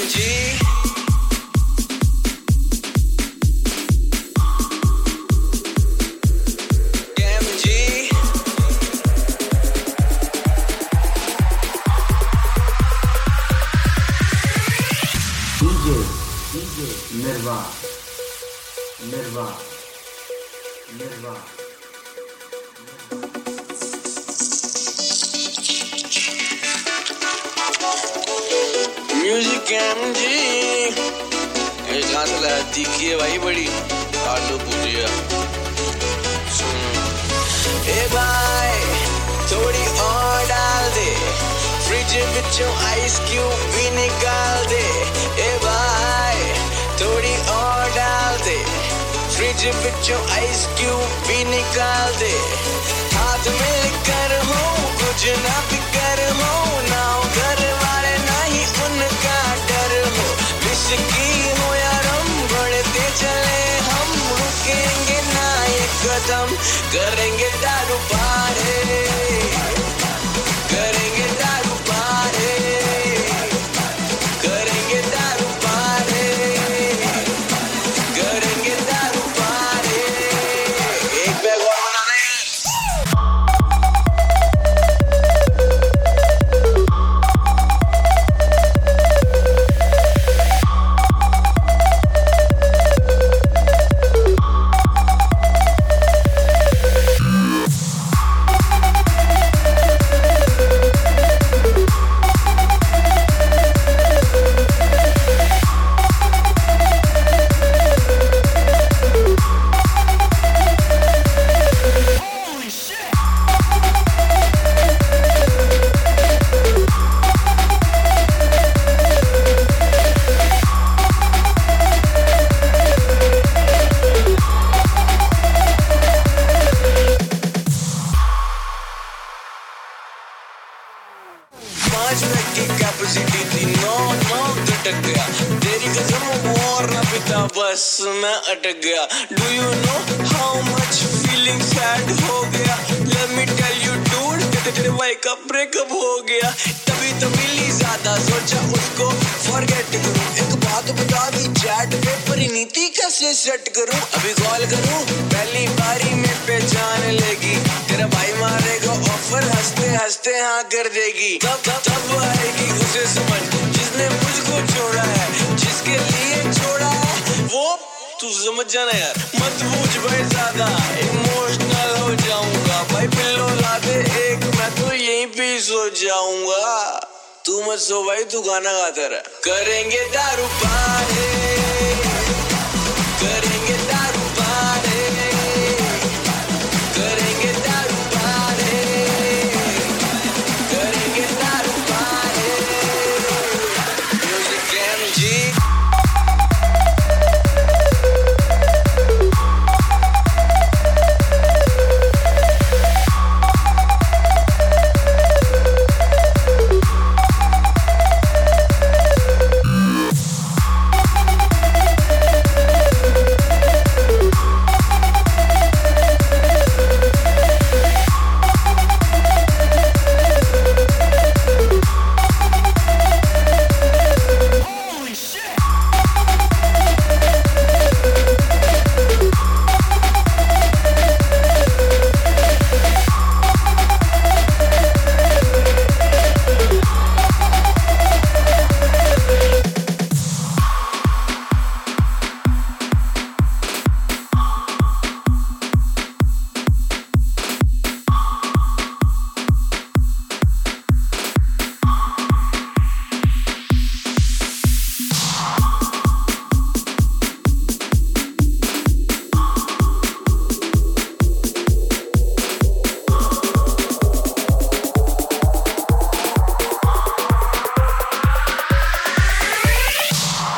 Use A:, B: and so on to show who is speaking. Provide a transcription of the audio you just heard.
A: Music MG ये कहाँ से लाया? तीखी है भाई बड़ी। आलू भुजिया ए भाई थोड़ी और डाल दे, फ्रिज बिचों आइस क्यूब भी निकाल दे। ए भाई थोड़ी और डाल दे, फ्रिज बिचों आइस क्यूब भी निकाल दे। हाथ में लेकर हो कुछ ना फिकर हो, ना हो घर वाले ना ही उनका डर हो। विस्की हो या रम बढ़ते चले हम, रुकेंगे ना ये कदम, करेंगे दारू पारे, करेंगे दारू पारे, करेंगे दारू पारे, करेंगे दारू पारे। एक बैग और बना दे। कैपेसिटी थी नौ घटक गया, तेरी कसम और न पिता बस मैं अटक गया। Do you know how much feeling sad हो गया, let me tell you dude तेरे भाई का ब्रेकअप हो गया। तभी तो मिली ज्यादा सोचा उसको फॉरगेट करूं, एक बात बता दी चैट पे परिणीति कैसे सेट करूं। अभी कॉल करूं पहली बारी में पहचान लेगी, तेरा भाई मारेगा ऑफर हंसते हंसते हाँ कर देगी। तब आएगी उसे समझ जिसने मुझको छोड़ा है, जिसके लिए छोड़ा है वो तू समझ जाना यार। मत पूछ भाई ज्यादा इमोशनल हो जाऊंगा, भाई पिल्लो ला दे एक मैं तो यहीं पे सो जाऊंगा। तू मत सो भाई, तू गाना गाता रहा। करेंगे दारू पारे,